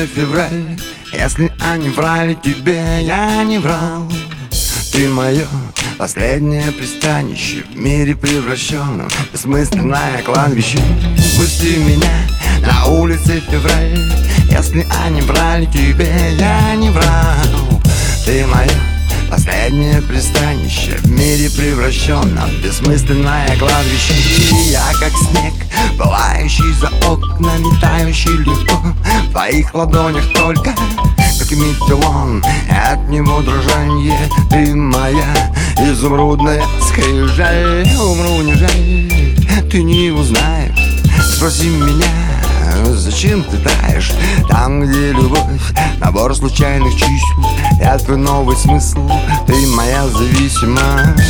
улице февраль. Если они врали тебе, я не врал. Ты мое последнее пристанище в мире превращенном в бессмысленное кладбище. Пусти меня на улице февраль. Если они врали тебе, я не врал. Ты мое последнее пристанище в мире превращенном в бессмысленное кладбище. И я как снег, пылающий за окнами, тающий легко в твоих ладонях только, как металлон, от него дрожанье. Ты моя изумрудная скрижаль. Умру не жаль, ты не узнаешь. Спроси меня, зачем ты таешь? Там, где любовь, набор случайных чисел, я твой новый смысл, ты моя зависимость.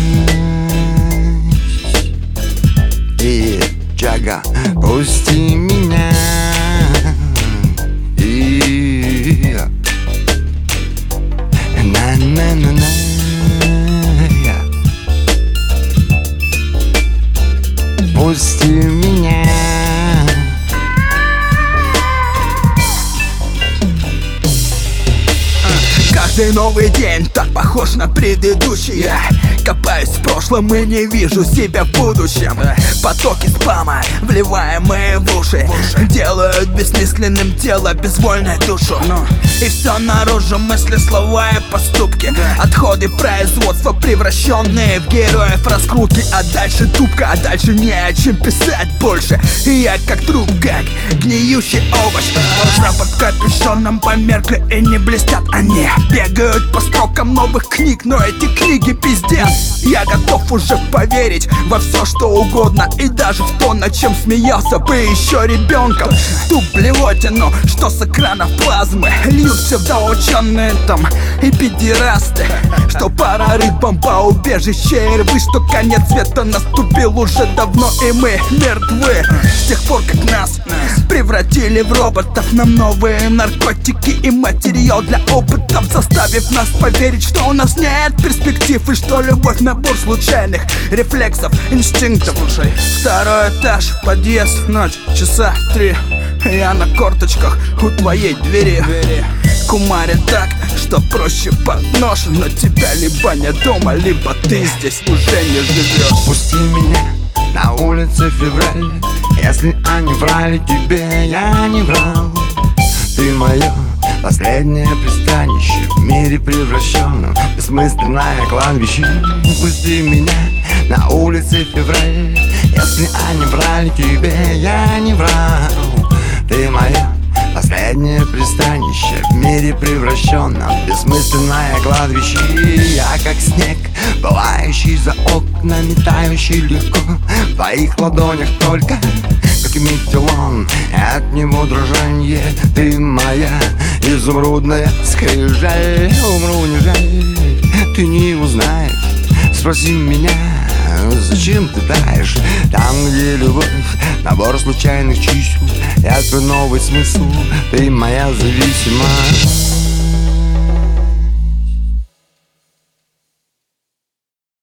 И Чага, пусти меня. И на-на-на-на. Пусти меня. Каждый новый день так похож на предыдущий. Я копаюсь в прошлом и не вижу себя в будущем. Потоки спама, вливаемые в уши, делают бессмысленным тело, безвольной душу. И все наружу, мысли, слова и поступки. Отходы производства, превращенные в героев раскрутки. А дальше тупка, а дальше не о чем писать больше. И я как труп, как гниющий овощ. Глаза под капюшоном померкли и не блестят они. Бегают по строкам новых книг, но эти книги пиздец. Я готов уже поверить во все, что угодно, и даже в то, над чем смеялся бы еще ребенком. Ту блевотину, что с экранов плазмы льют псевдоученые там и педерасты. Что пора рыбам по убежище и рвы, что конец света наступил уже давно, и мы мертвы. С тех пор, как нас превратили в роботов, нам новые наркотики и материал для опытов, заставив нас поверить, что у нас нет перспектив, и что любовь — набор случайных рефлексов, инстинктов. Слушай, второй этаж, подъезд, ночь, часа 3. Я на корточках у твоей двери. Кумарит так, что проще под нож. Но тебя либо нет дома, либо ты здесь уже не живешь. Пусти меня на улице февраль. Если они врали тебе, я не врал. Ты мое последнее пристанище в мире превращенном в бессмысленное кладбище. Пусти меня на улице февраль. Если они врали тебе, я не врал. Ты мое последнее пристанище в мире превращенном в бессмысленное кладбище. И я как снег, пылающий за окнами, тающий легко в твоих ладонях только, как металлон, от него дрожанье. Ты моя изумрудная скрижаль. Умру не жаль, ты не узнаешь. Спроси меня, зачем ты таешь? Там, где любовь, набор случайных чисел, я твой новый смысл, ты моя зависимость.